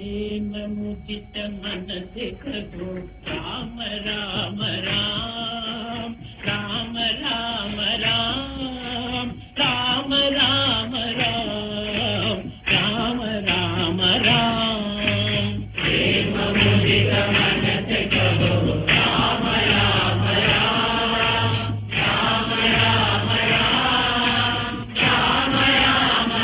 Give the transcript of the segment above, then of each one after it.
मुदित मन से कहो राम राम राम राम राम राम राम राम राम राम राम राम प्रेम मुदित मन से कहो राम राम राम राम राम राम राम राम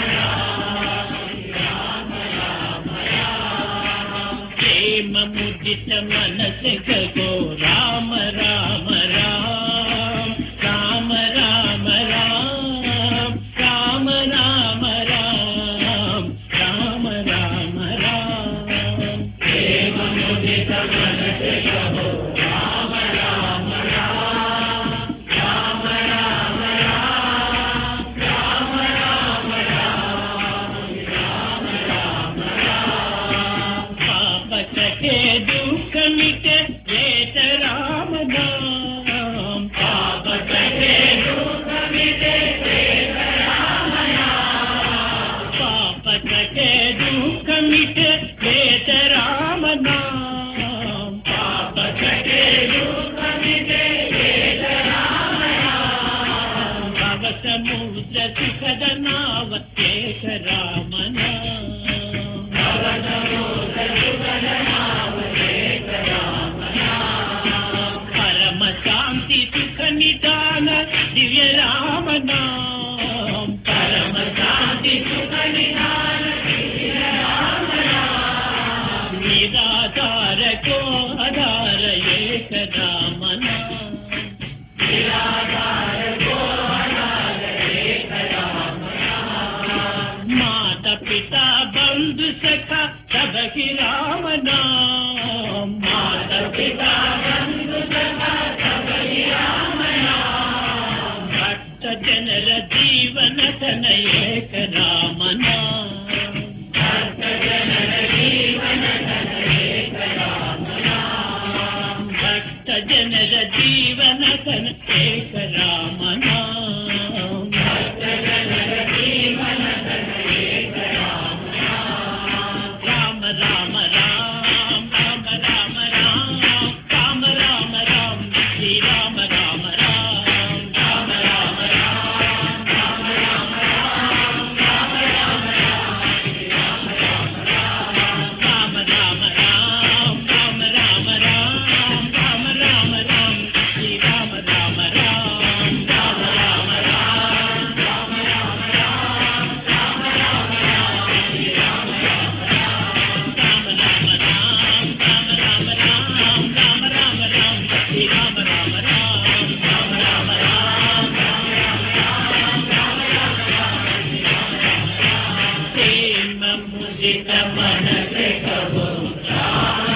राम राम राम प्रेम मुदित मन से कहो राम राम राम राम राम राम राम राम राम राम राम राम प्रेम मुदित मन से कहो राम राम राम राम राम राम राम राम राम राम राम पाप कटे दुख मिटे वेद राम नाम पाप कटे दुख मिटे वेद राम नाम पाप कटे दुख मिटे वेद राम नाम पाप कटे दुख मिटे वेद राम नाम भव समुद्र सुखद नाव एक राम नाम भव समुद्र सुखद नाव एक राम नाम परम शांति सुख निदान दिव्य राम नाम परम शांति सुख निदान दिव्य राम नाम निराधार को आधार एक राम नाम निराधार को आधार एक राम नाम माता पिता बंधु सखा सबकी राम नाम माता पिता बंधु सखा सबकी राम नाम भक्त जनर जीवन धन एक राम नाम भक्त जनर जीवन धन एक राम नाम भक्त जनर जीवन धन एक राम नाम भक्त जनर जीवन धन एक राम नाम राम राम राम राम राम राम राम राम राम श्री राम राम राम राम राम राम राम राम राम राम राम राम श्री राम राम राम राम राम राम राम राम राम राम राम श्री राम राम राम राम राम राम राम राम राम राम राम राम श्री राम राम राम राम राम राम राम राम राम राम राम श्री राम राम राम राम राम राम राम राम राम राम राम श्री राम राम राम प्रेम मुदित मन से कहो राम